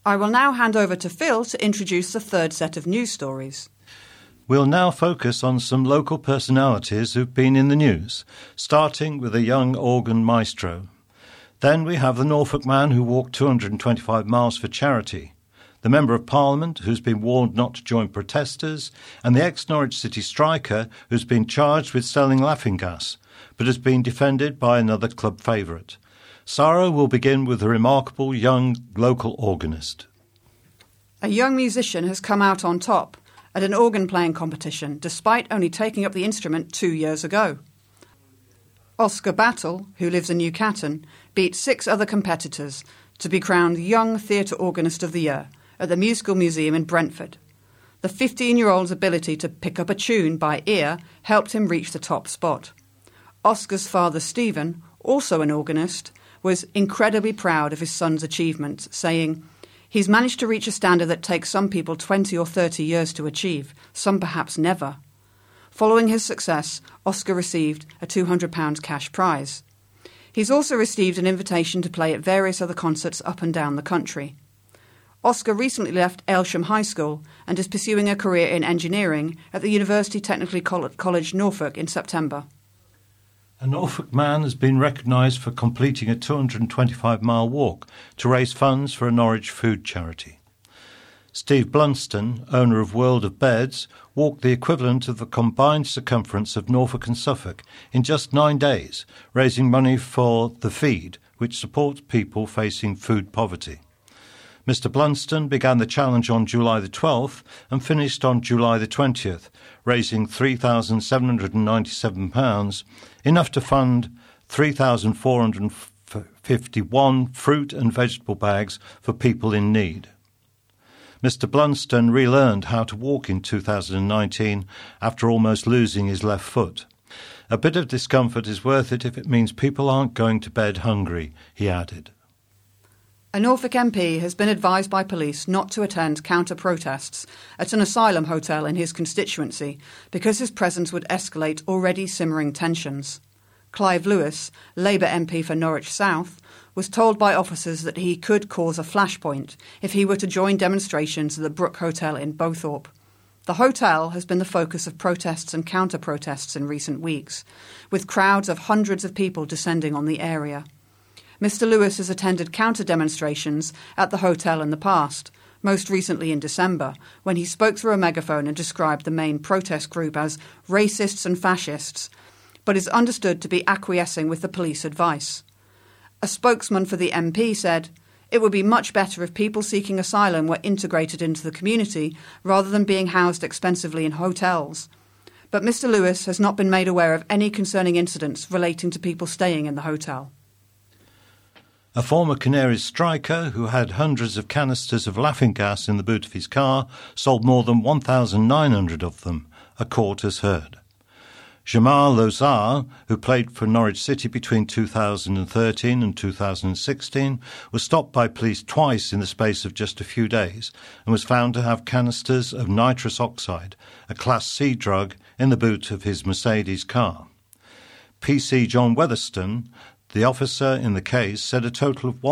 I will now hand over to Phil to introduce the third set of news stories. We'll now focus on some local personalities who've been in the news, starting with a young organ maestro. Then we have the Norfolk man who walked 225 miles for charity, the Member of Parliament who's been warned not to join protesters, and the ex-Norwich City striker who's been charged with selling laughing gas, but has been defended by another club favourite. Sarah will begin with a remarkable young local organist. A young musician has come out on top at an organ-playing competition, despite only taking up the instrument 2 years ago. Oscar Battle, who lives in Newcastle, beat 6 other competitors to be crowned Young Theatre Organist of the Year at the Musical Museum in Brentford. The 15-year-old's ability to pick up a tune by ear helped him reach the top spot. Oscar's father, Stephen, also an organist, was incredibly proud of his son's achievements, saying, "He's managed to reach a standard that takes some people 20 or 30 years to achieve, some perhaps never." Following his success, Oscar received a £200 cash prize. He's also received an invitation to play at various other concerts up and down the country. Oscar recently left Aylsham High School and is pursuing a career in engineering at the University Technical College Norfolk in September. A Norfolk man has been recognised for completing a 225-mile walk to raise funds for a Norwich food charity. Steve Blunston, owner of World of Beds, walked the equivalent of the combined circumference of Norfolk and Suffolk in just 9 days, raising money for The Feed, which supports people facing food poverty. Mr Blunston began the challenge on July the 12th and finished on July the 20th, raising £3,797, enough to fund 3,451 fruit and vegetable bags for people in need. Mr Blunston relearned how to walk in 2019 after almost losing his left foot. "A bit of discomfort is worth it if it means people aren't going to bed hungry," he added. A Norfolk MP has been advised by police not to attend counter-protests at an asylum hotel in his constituency because his presence would escalate already simmering tensions. Clive Lewis, Labour MP for Norwich South, was told by officers that he could cause a flashpoint if he were to join demonstrations at the Brook Hotel in Bowthorpe. The hotel has been the focus of protests and counter-protests in recent weeks, with crowds of hundreds of people descending on the area. Mr Lewis has attended counter-demonstrations at the hotel in the past, most recently in December, when he spoke through a megaphone and described the main protest group as racists and fascists, but is understood to be acquiescing with the police advice. A spokesman for the MP said, "It would be much better if people seeking asylum were integrated into the community rather than being housed expensively in hotels." But Mr Lewis has not been made aware of any concerning incidents relating to people staying in the hotel. A former Canaries striker who had hundreds of canisters of laughing gas in the boot of his car sold more than 1,900 of them, a court has heard. Jamal Lozar, who played for Norwich City between 2013 and 2016, was stopped by police twice in the space of just a few days and was found to have canisters of nitrous oxide, a Class C drug, in the boot of his Mercedes car. PC John Weatherston, the officer in the case, said a total of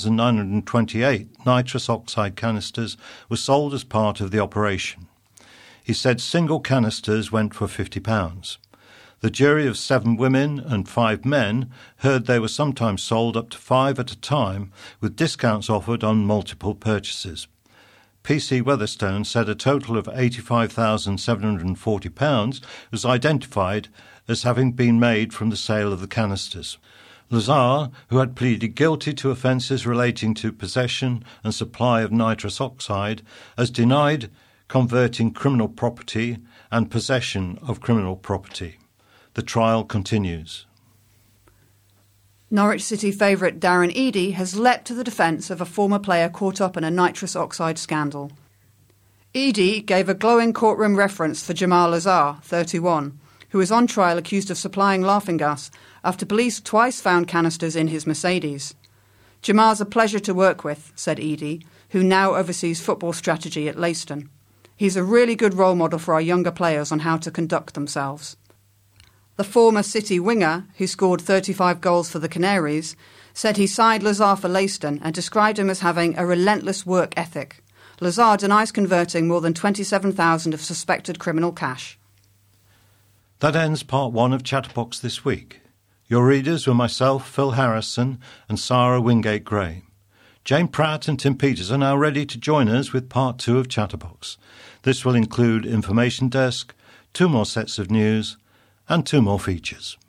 1,928 nitrous oxide canisters were sold as part of the operation. He said single canisters went for £50. The jury of 7 women and 5 men heard they were sometimes sold up to 5 at a time, with discounts offered on multiple purchases. PC Weatherstone said a total of £85,740 was identified as having been made from the sale of the canisters. Lazar, who had pleaded guilty to offences relating to possession and supply of nitrous oxide, has denied converting criminal property and possession of criminal property. The trial continues. Norwich City favourite Darren Eadie has leapt to the defence of a former player caught up in a nitrous oxide scandal. Eadie gave a glowing courtroom reference for Jamal Lazar, 31, who is on trial accused of supplying laughing gas after police twice found canisters in his Mercedes. "Jamal's a pleasure to work with," said Eadie, who now oversees football strategy at Leiston. "He's a really good role model for our younger players on how to conduct themselves." The former City winger, who scored 35 goals for the Canaries, said he signed Lazar for Leiston and described him as having a relentless work ethic. Lazar denies converting more than $27,000 of suspected criminal cash. That ends part 1 of Chatterbox this week. Your readers were myself, Phil Harrison, and Sarah Wingate Gray. Jane Pratt and Tim Peters are now ready to join us with part 2 of Chatterbox. This will include Information Desk, 2 more sets of news, and 2 more features.